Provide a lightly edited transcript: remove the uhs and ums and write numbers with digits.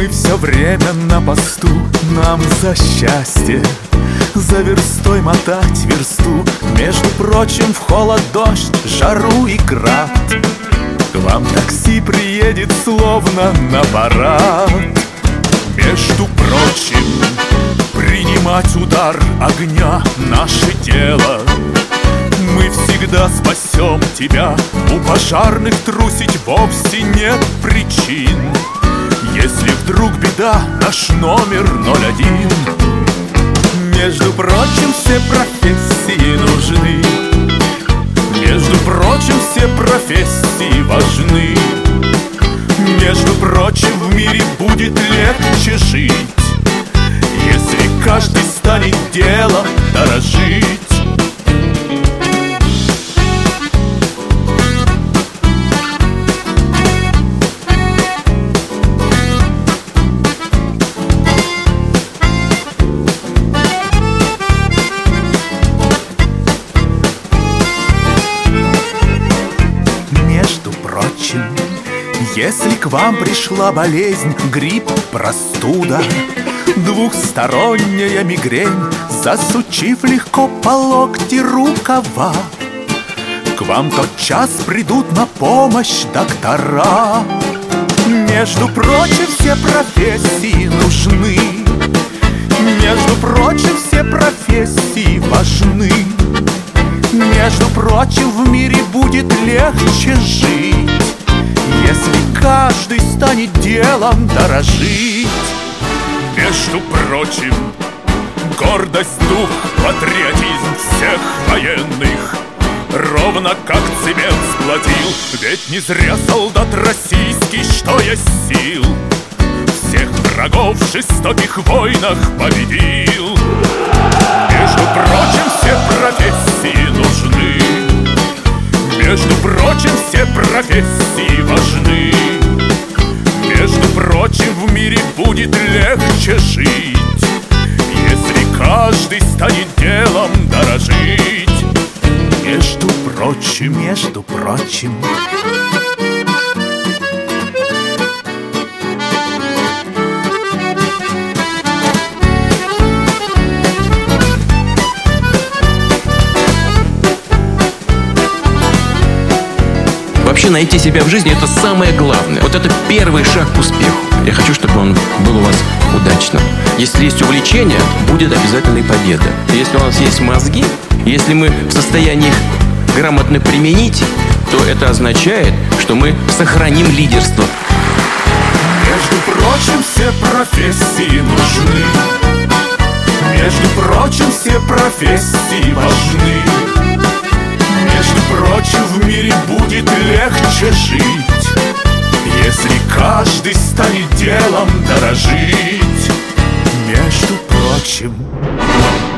Мы все время на посту, нам за счастье, за верстой мотать версту. Между прочим, в холод, дождь, жару и град к вам такси приедет словно на парад. Между прочим, принимать удар огня наше дело. Мы всегда спасем тебя, у пожарных трусить вовсе нет причин. Если вдруг беда, наш номер 01. Между прочим, все профессии нужны. Между прочим, все профессии важны. Между прочим, в мире будет легче жить, если каждый станет делом дорожить. Если к вам пришла болезнь, грипп, простуда, двухсторонняя мигрень, засучив легко по локти рукава, к вам тотчас придут на помощь доктора. Между прочим, все профессии нужны. Между прочим, все профессии важны. Между прочим, в мире будет легче жить, если каждый станет делом дорожить. Между прочим, гордость, дух, патриотизм всех военных ровно как цемент сплотил. Ведь не зря солдат российский, что есть сил, всех врагов в жестоких войнах победил. Между прочим, все профессии нужны. Между прочим, все профессии важны. Между прочим, в мире будет легче жить, если каждый станет делом дорожить. Между прочим, между прочим. Вообще найти себя в жизни — это самое главное. Вот это первый шаг к успеху. Я хочу, чтобы он был у вас удачным. Если есть увлечение, будет обязательно и победа. Если у нас есть мозги, если мы в состоянии их грамотно применить, то это означает, что мы сохраним лидерство. Между прочим, все профессии нужны. Между прочим, все профессии важны. Между прочим, в мире будет легче жить, если каждый станет делом дорожить. Между прочим.